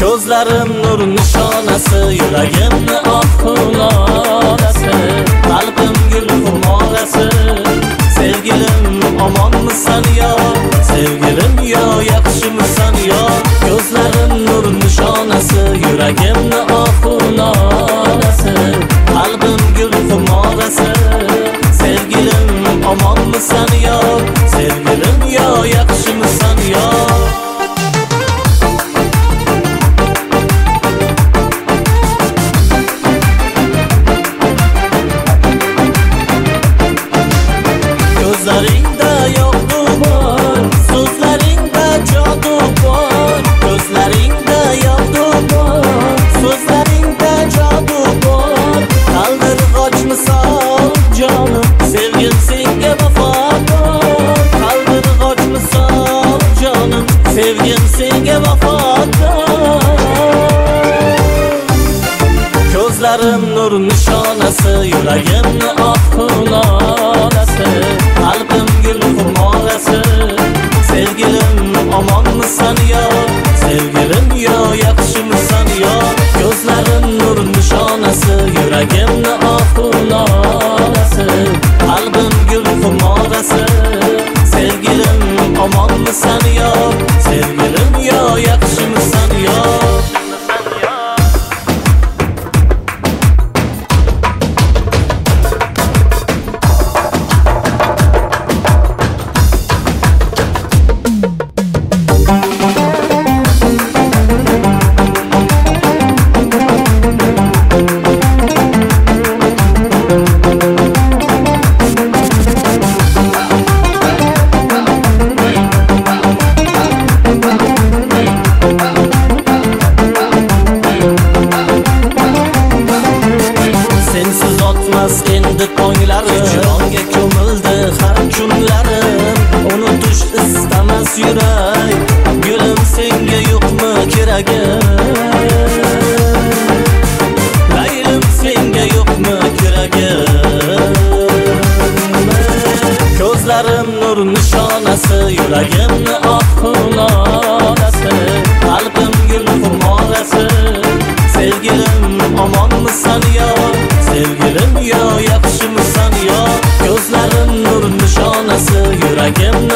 Ko'zlarim nur nishonasi, yuragimni oq xulolasi, qalbim gul xumorasi. Sevgilim omonmisan yo, sevgilim yo, yaxshimisan yo? Ko'zlarim nur nishonasi, yuragimni oq xulolasi, qalbim gul xumorasi. Sevgilim omonmisan yo, sevgilim yo, yaxshimisan yo? Ko'zlaringda yo'qdu bor, so'zlaringda jodu bor. Ko'zlaringda yo'qdu bor, so'zlaringda jodu bor. Qaldirg'och misol jonim, sevgim senga vafodor. Qaldirg'och misol jonim, sevgim senga vafodor. Ko'zlarim nur nishonasi, yuragimni oq xulolasi, qalbim gul xumorasi. Sevgilim omonmisan yo, sevgilim yo, yaxshimisan yo? Ko'zlarim nur nishonasi, yuragimni oq xulolasi, qalbim gul xumorasi. Sevgilim omonmisan yo, sevgilim yo, yaxshimisan yo? Sensiz o'tmas endi tonglarim, hijronga ko'mildi har kunlarim. Unutish istamas yurak, gulim senga yo'qmi keragim? Laylim senga yo'qmi keragim? Ko'zlarim nur nishonasi, yuragimni oq xulolasi, qalbim gul xumorasi. Sevgilim omonmisan yo, sevgilim yo, yaxshimisan yo? Ko'zlarim nur nishonasi, yuragim